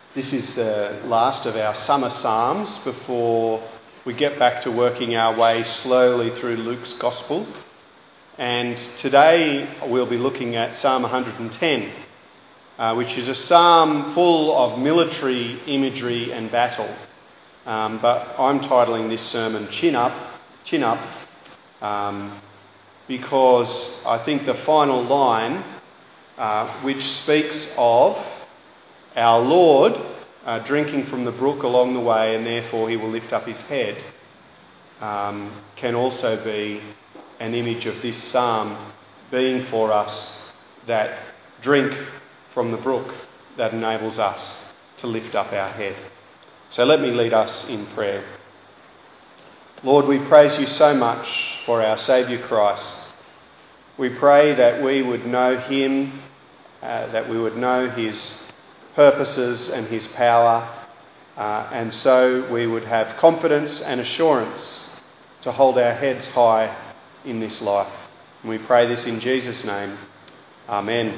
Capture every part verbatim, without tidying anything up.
This is the last of our summer psalms before we get back to working our way slowly through Luke's Gospel. And today we'll be looking at Psalm one hundred ten, uh, which is a psalm full of military imagery and battle. Um, but I'm titling this sermon Chin Up, Chin Up, um, because I think the final line, uh, which speaks of our Lord uh, drinking from the brook along the way, and therefore he will lift up his head, um, can also be an image of this psalm being for us that drink from the brook that enables us to lift up our head. So let me lead us in prayer. Lord, we praise you so much for our Saviour Christ. We pray that we would know him, uh, that we would know his purposes and his power, uh, and so we would have confidence and assurance to hold our heads high in this life. And we pray this in Jesus' name. Amen.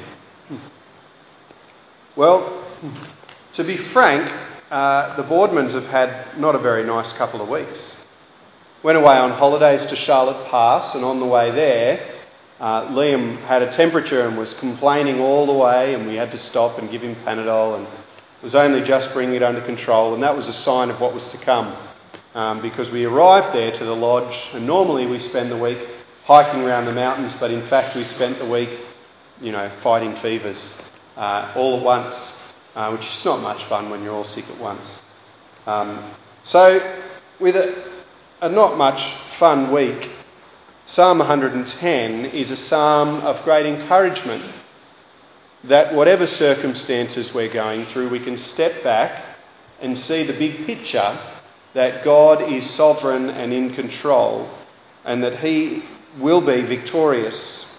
Well, to be frank, uh, the Boardmans have had not a very nice couple of weeks. Went away on holidays to Charlotte Pass, and on the way there, Uh, Liam had a temperature and was complaining all the way, and we had to stop and give him Panadol, and was only just bringing it under control, and that was a sign of what was to come, um, because we arrived there to the lodge, and normally we spend the week hiking around the mountains, but in fact we spent the week, you know, fighting fevers uh, all at once, uh, which is not much fun when you're all sick at once. Um, so with a, a not much fun week, Psalm one hundred ten is a psalm of great encouragement that whatever circumstances we're going through, we can step back and see the big picture that God is sovereign and in control, and that he will be victorious.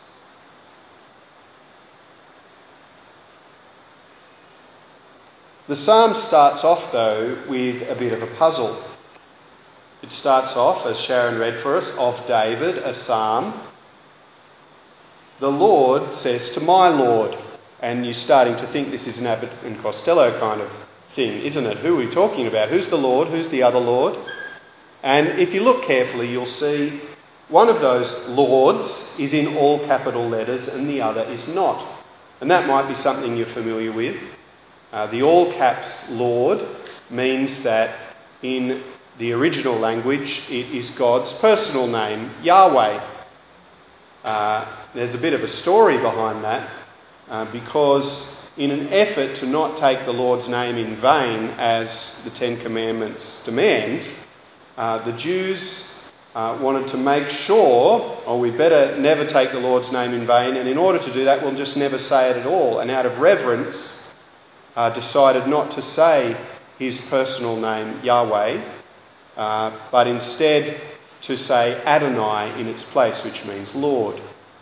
The psalm starts off, though, with a bit of a puzzle. It starts off, as Sharon read for us, of David, a psalm. The Lord says to my Lord. And you're starting to think this is an Abbott and Costello kind of thing, isn't it? Who are we talking about? Who's the Lord? Who's the other Lord? And if you look carefully, you'll see one of those Lords is in all capital letters and the other is not. And that might be something you're familiar with. Uh, the all caps Lord means that in the original language, it is God's personal name, Yahweh. Uh, there's a bit of a story behind that, uh, because in an effort to not take the Lord's name in vain, as the Ten Commandments demand, uh, the Jews uh, wanted to make sure, or we better never take the Lord's name in vain, and in order to do that, we'll just never say it at all. And out of reverence, uh, decided not to say his personal name, Yahweh, Uh, but instead to say Adonai in its place, which means Lord.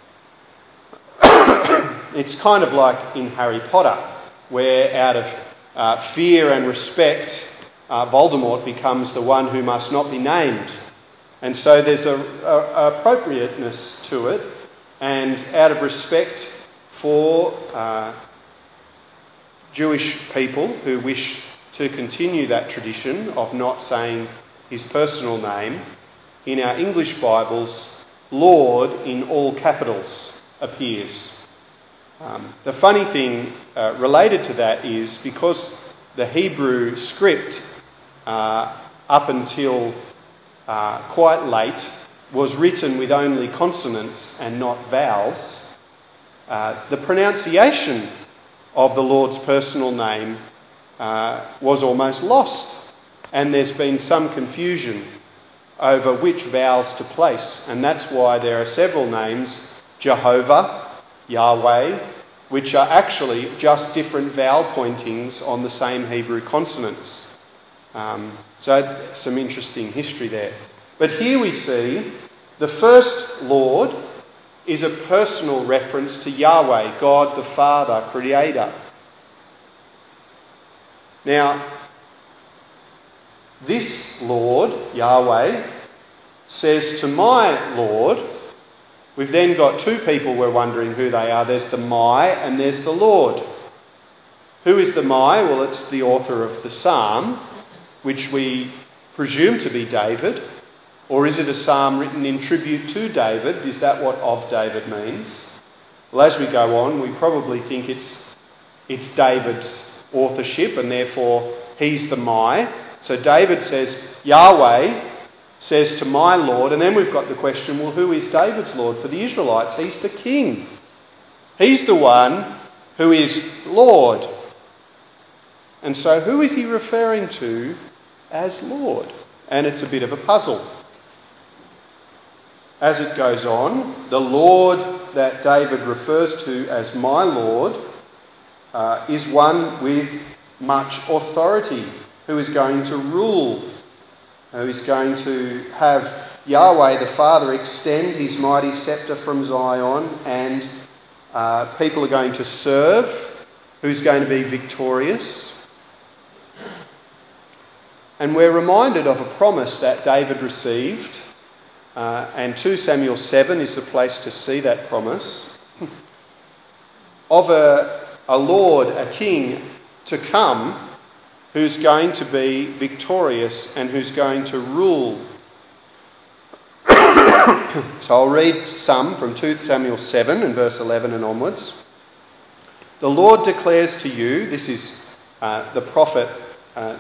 It's kind of like in Harry Potter, where out of uh, fear and respect, uh, Voldemort becomes the one who must not be named. And so there's a, a, a appropriateness to it, and out of respect for uh, Jewish people who wish to continue that tradition of not saying his personal name, in our English Bibles, Lord in all capitals appears. Um, the funny thing uh, related to that is because the Hebrew script uh, up until uh, quite late was written with only consonants and not vowels, uh, the pronunciation of the Lord's personal name uh, was almost lost. And there's been some confusion over which vowels to place. And that's why there are several names, Jehovah, Yahweh, which are actually just different vowel pointings on the same Hebrew consonants. Um, so some interesting history there. But here we see the first Lord is a personal reference to Yahweh, God the Father, Creator. Now, this Lord, Yahweh, says to my Lord. We've then got two people we're wondering who they are. There's the my and there's the Lord. Who is the my? Well, it's the author of the psalm, which we presume to be David. Or is it a psalm written in tribute to David? Is that what of David means? Well, as we go on, we probably think it's it's David's authorship, and therefore he's the my. So David says, Yahweh says to my Lord, and then we've got the question, well, who is David's Lord? For the Israelites, he's the king. He's the one who is Lord. And so who is he referring to as Lord? And it's a bit of a puzzle. As it goes on, the Lord that David refers to as my Lord uh, is one with much authority, who is going to rule, who is going to have Yahweh the Father extend his mighty sceptre from Zion, and uh, people are going to serve, who's going to be victorious. And we're reminded of a promise that David received, uh, and two Samuel seven is the place to see that promise, of a, a Lord, a king to come, who's going to be victorious and who's going to rule. So I'll read some from two Samuel seven and verse eleven and onwards. The Lord declares to you, this is uh, the prophet uh,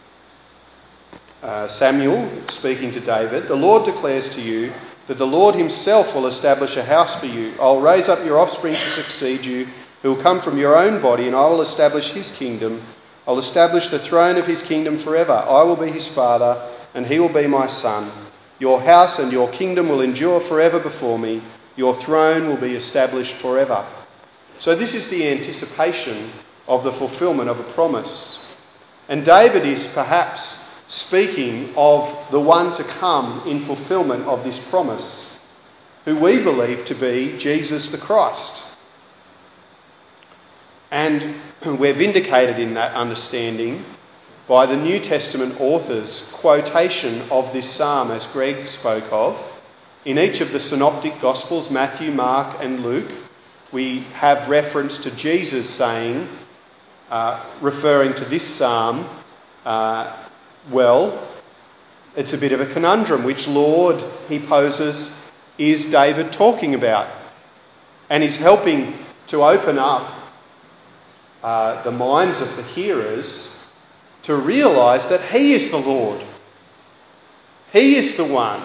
uh, Samuel speaking to David, the Lord declares to you that the Lord himself will establish a house for you. I'll raise up your offspring to succeed you, who will come from your own body, and I will establish his kingdom. I'll establish the throne of his kingdom forever. I will be his father, and he will be my son. Your house and your kingdom will endure forever before me. Your throne will be established forever. So this is the anticipation of the fulfilment of a promise. And David is perhaps speaking of the one to come in fulfilment of this promise, who we believe to be Jesus the Christ. And we're vindicated in that understanding by the New Testament author's quotation of this psalm, as Greg spoke of. In each of the synoptic Gospels, Matthew, Mark and Luke, we have reference to Jesus saying, uh, referring to this psalm, uh, well, it's a bit of a conundrum. Which Lord, he poses, is David talking about? And he's helping to open up uh, the minds of the hearers to realise that he is the Lord. He is the one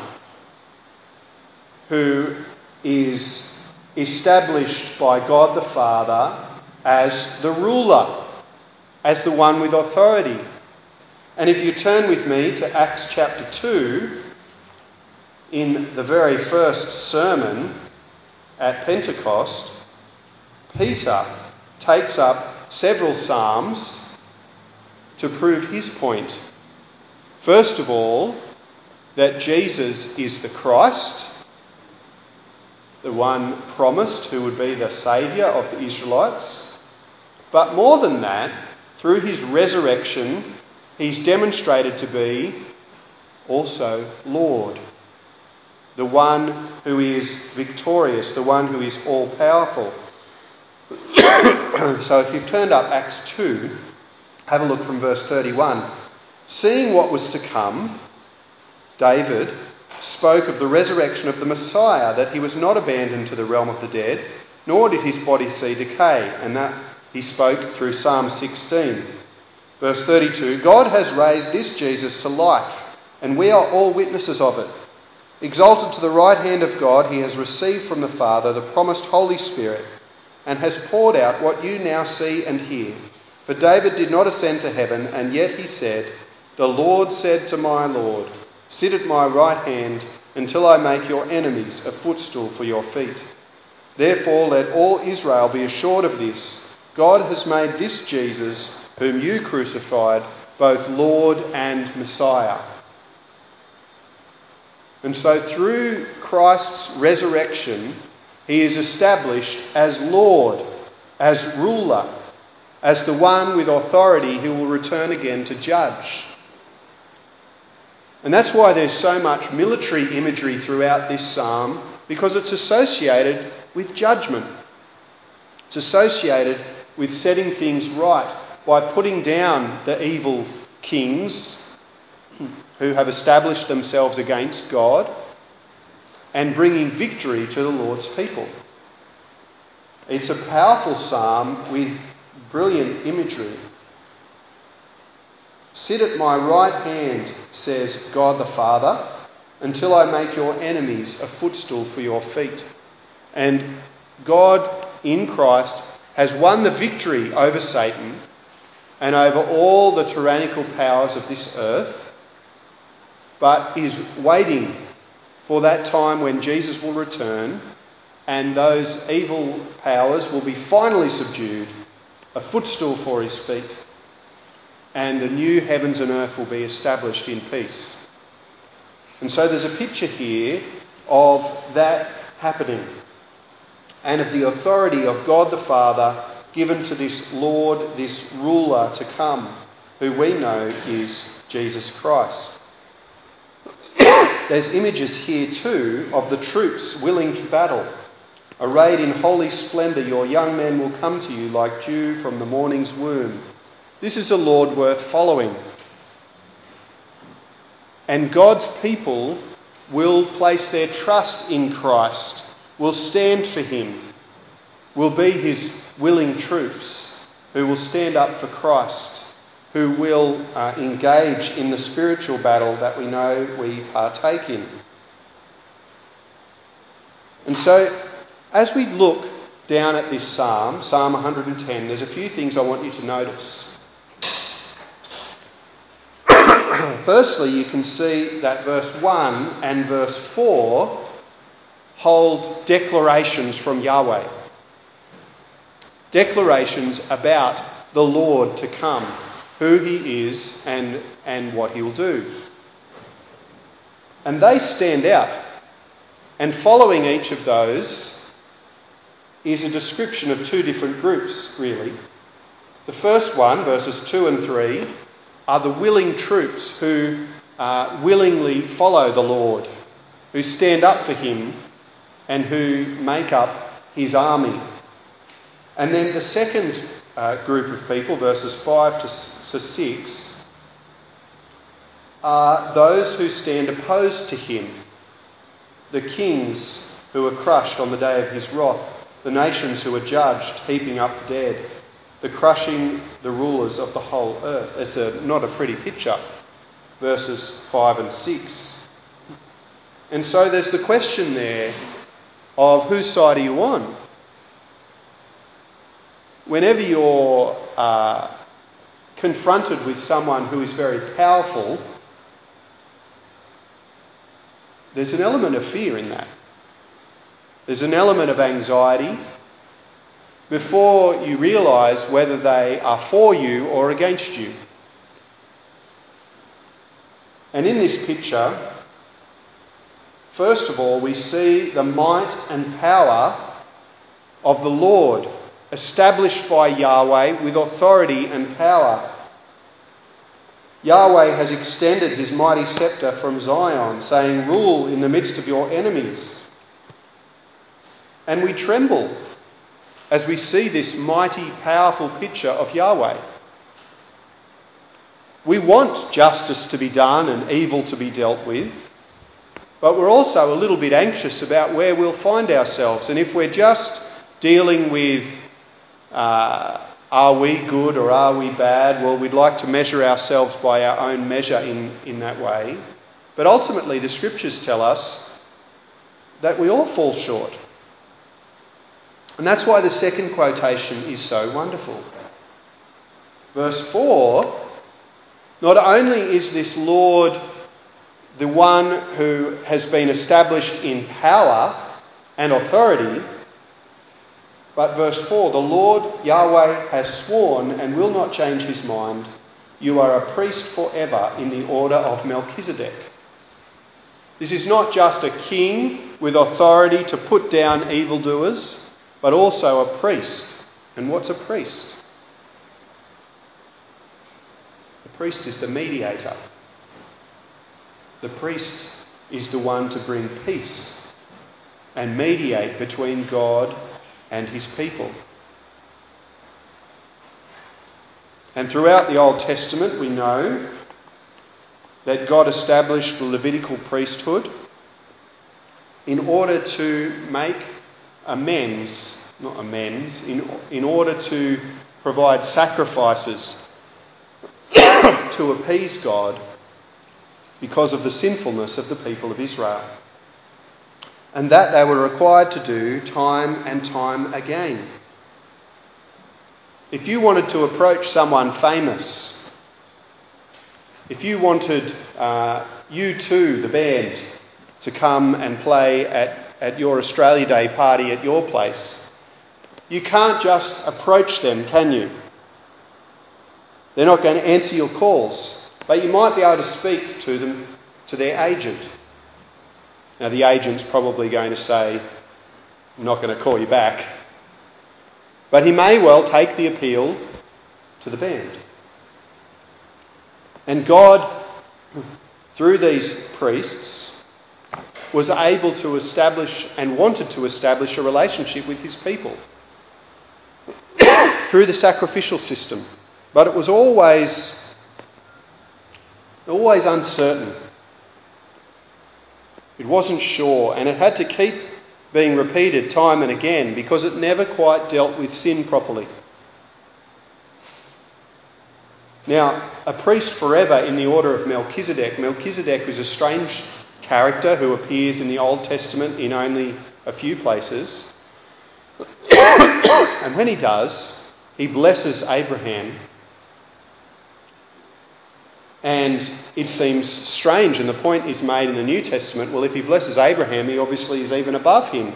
who is established by God the Father as the ruler, as the one with authority. And if you turn with me to Acts chapter two, in the very first sermon at Pentecost, Peter takes up several psalms to prove his point. First of all, that Jesus is the Christ, the one promised who would be the saviour of the Israelites. But more than that, through his resurrection, he's demonstrated to be also Lord, the one who is victorious, the one who is all-powerful. So if you've turned up Acts two, have a look from verse thirty-one. Seeing what was to come, David spoke of the resurrection of the Messiah, that he was not abandoned to the realm of the dead, nor did his body see decay, and that he spoke through Psalm sixteen. Verse thirty-two, God has raised this Jesus to life, and we are all witnesses of it. Exalted to the right hand of God, he has received from the Father the promised Holy Spirit, and has poured out what you now see and hear. For David did not ascend to heaven, and yet he said, the Lord said to my Lord, sit at my right hand until I make your enemies a footstool for your feet. Therefore let all Israel be assured of this. God has made this Jesus, whom you crucified, both Lord and Messiah. And so through Christ's resurrection, he is established as Lord, as ruler, as the one with authority who will return again to judge. And that's why there's so much military imagery throughout this psalm, because it's associated with judgment. It's associated with setting things right by putting down the evil kings who have established themselves against God and bringing victory to the Lord's people. It's a powerful psalm with brilliant imagery. Sit at my right hand, says God the Father, until I make your enemies a footstool for your feet. And God in Christ has won the victory over Satan and over all the tyrannical powers of this earth, but is waiting for that time when Jesus will return and those evil powers will be finally subdued, a footstool for his feet, and the new heavens and earth will be established in peace. And so there's a picture here of that happening and of the authority of God the Father given to this Lord, this ruler to come, who we know is Jesus Christ. There's images here too of the troops willing for battle. Arrayed in holy splendour, your young men will come to you like dew from the morning's womb. This is a Lord worth following. And God's people will place their trust in Christ, will stand for him, will be his willing troops who will stand up for Christ, who will uh, engage in the spiritual battle that we know we partake in. And so, as we look down at this psalm, Psalm one hundred ten, there's a few things I want you to notice. Firstly, you can see that verse one and verse four hold declarations from Yahweh. Declarations about the Lord to come, who he is and, and what he'll do. And they stand out. And following each of those is a description of two different groups, really. The first one, verses two and three, are the willing troops who uh, willingly follow the Lord, who stand up for him and who make up his army. And then the second uh, group of people, verses five to six, are those who stand opposed to him, the kings who are crushed on the day of his wrath, the nations who are judged, heaping up the dead, the crushing the rulers of the whole earth. It's a, not a pretty picture, verses five and six. And so there's the question there of whose side are you on? Whenever you're uh, confronted with someone who is very powerful, there's an element of fear in that. There's an element of anxiety before you realise whether they are for you or against you. And in this picture, first of all, we see the might and power of the Lord, established by Yahweh with authority and power. Yahweh has extended his mighty sceptre from Zion, saying, "Rule in the midst of your enemies." And we tremble as we see this mighty, powerful picture of Yahweh. We want justice to be done and evil to be dealt with, but we're also a little bit anxious about where we'll find ourselves. And if we're just dealing with uh, are we good or are we bad, well, we'd like to measure ourselves by our own measure in, in that way. But ultimately, the scriptures tell us that we all fall short. And that's why the second quotation is so wonderful. Verse four, not only is this Lord the one who has been established in power and authority, but verse four, the Lord Yahweh has sworn and will not change his mind. You are a priest forever in the order of Melchizedek. This is not just a king with authority to put down evildoers, but also a priest. And what's a priest? The priest is the mediator. The priest is the one to bring peace and mediate between God and his people. And throughout the Old Testament we know that God established the Levitical priesthood in order to make amends, not amends, in, in order to provide sacrifices to appease God because of the sinfulness of the people of Israel. And that they were required to do time and time again. If you wanted to approach someone famous, if you wanted uh, U two, the band, to come and play at, at your Australia Day party at your place, you can't just approach them, can you? They're not going to answer your calls, but you might be able to speak to them, to their agent. Now the agent's probably going to say, I'm not going to call you back. But he may well take the appeal to the band. And God, through these priests, was able to establish and wanted to establish a relationship with his people through the sacrificial system. But it was always, always uncertain. It wasn't sure, and it had to keep being repeated time and again because it never quite dealt with sin properly. Now, a priest forever in the order of Melchizedek. Melchizedek was a strange character who appears in the Old Testament in only a few places. And when he does, he blesses Abraham. And it seems strange, and the point is made in the New Testament, well, if he blesses Abraham, he obviously is even above him.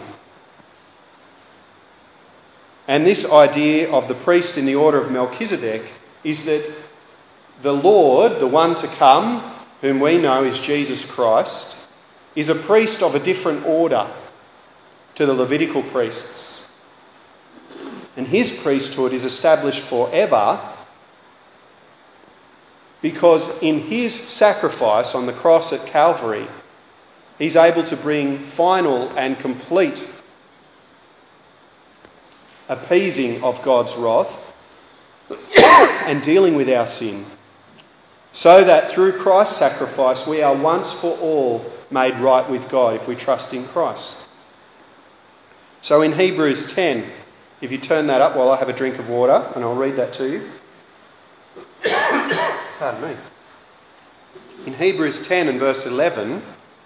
And this idea of the priest in the order of Melchizedek is that the Lord, the one to come, whom we know is Jesus Christ, is a priest of a different order to the Levitical priests. And his priesthood is established forever because in his sacrifice on the cross at Calvary, he's able to bring final and complete appeasing of God's wrath and dealing with our sin, so that through Christ's sacrifice we are once for all made right with God if we trust in Christ. So in Hebrews ten, if you turn that up while I have a drink of water, and I'll read that to you. Pardon me. In Hebrews ten and verse eleven,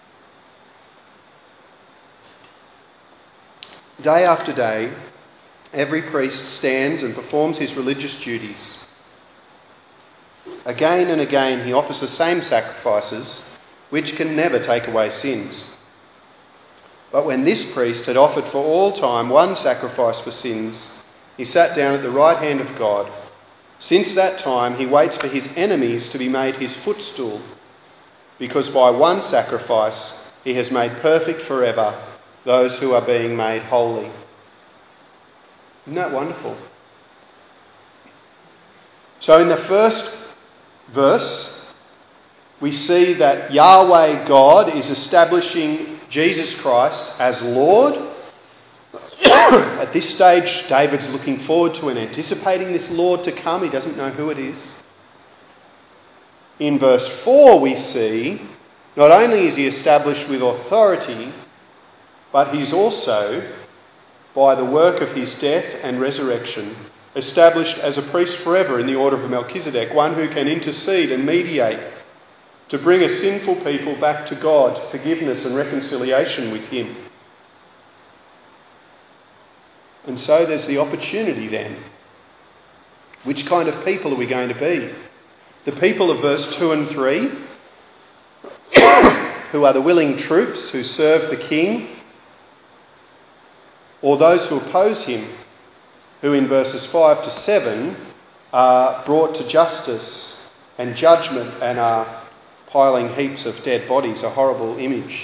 day after day, every priest stands and performs his religious duties. Again and again he offers the same sacrifices, which can never take away sins. But when this priest had offered for all time one sacrifice for sins, he sat down at the right hand of God. Since that time he waits for his enemies to be made his footstool, because by one sacrifice he has made perfect forever those who are being made holy. Isn't that wonderful? So in the first verse, we see that Yahweh God is establishing Jesus Christ as Lord. At this stage, David's looking forward to and anticipating this Lord to come. He doesn't know who it is. In verse four, we see not only is he established with authority, but he's also, by the work of his death and resurrection, established as a priest forever in the order of Melchizedek, one who can intercede and mediate to bring a sinful people back to God, forgiveness and reconciliation with him. And so there's the opportunity then. Which kind of people are we going to be? The people of verse two and three, who are the willing troops who serve the king, or those who oppose him, who in verses five to seven are brought to justice and judgment and are piling heaps of dead bodies, a horrible image.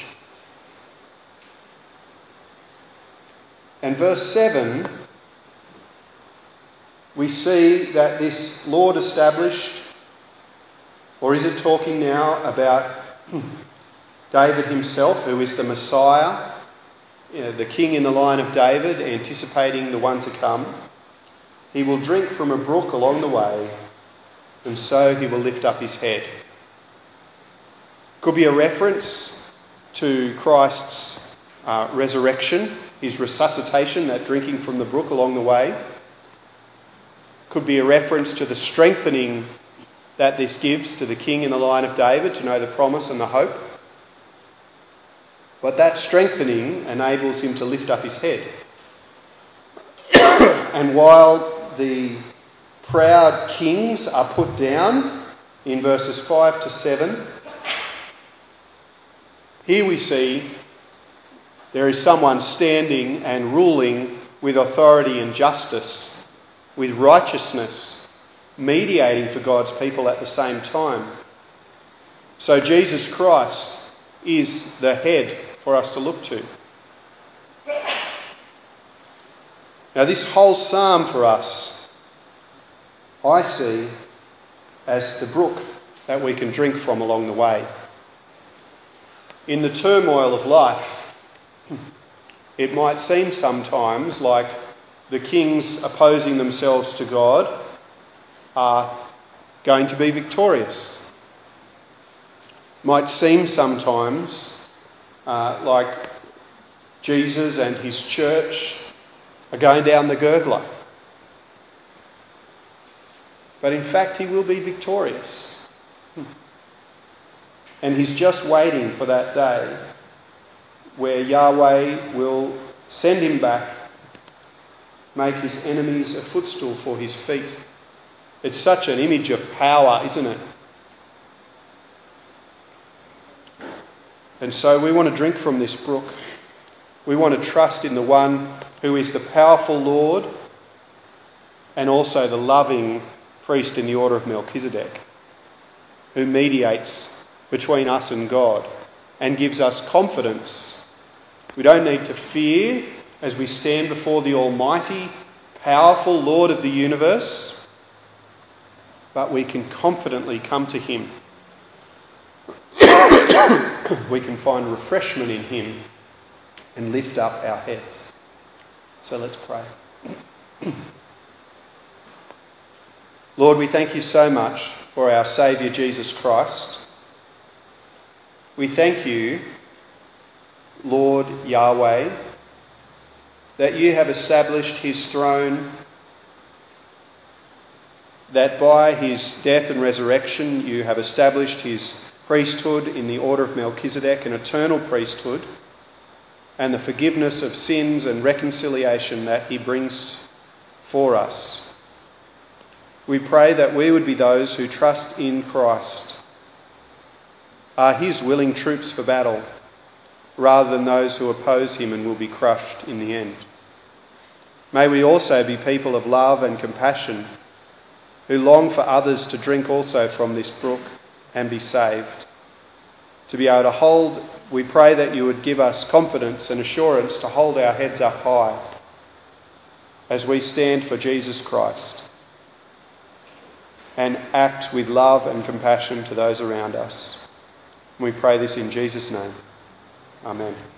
And verse seven, we see that this Lord established, or is it talking now about David himself, who is the Messiah, you know, the king in the line of David, anticipating the one to come? He will drink from a brook along the way, and so he will lift up his head. Could be a reference to Christ's uh, resurrection, his resuscitation, that drinking from the brook along the way. Could be a reference to the strengthening that this gives to the king in the line of David to know the promise and the hope. But that strengthening enables him to lift up his head. And while the proud kings are put down in verses five to seven, here we see there is someone standing and ruling with authority and justice, with righteousness, mediating for God's people at the same time. So Jesus Christ is the head for us to look to. Now, this whole psalm for us, I see as the brook that we can drink from along the way. In the turmoil of life, it might seem sometimes like the kings opposing themselves to God are going to be victorious. Might seem sometimes uh, like Jesus and his church are going down the gurgler. But in fact, he will be victorious. And he's just waiting for that day where Yahweh will send him back, make his enemies a footstool for his feet. It's such an image of power, isn't it? And so we want to drink from this brook. We want to trust in the one who is the powerful Lord and also the loving priest in the order of Melchizedek, who mediates between us and God and gives us confidence. We don't need to fear as we stand before the almighty, powerful Lord of the universe, but we can confidently come to him. We can find refreshment in him and lift up our heads. So let's pray. Lord, we thank you so much for our Saviour Jesus Christ. We thank you, Lord Yahweh, that you have established his throne, that by his death and resurrection you have established his priesthood in the order of Melchizedek, an eternal priesthood, and the forgiveness of sins and reconciliation that he brings for us. We pray that we would be those who trust in Christ, are his willing troops for battle, rather than those who oppose him and will be crushed in the end. May we also be people of love and compassion, who long for others to drink also from this brook and be saved. To be able to hold, we pray that you would give us confidence and assurance to hold our heads up high as we stand for Jesus Christ and act with love and compassion to those around us. We pray this in Jesus' name. Amen.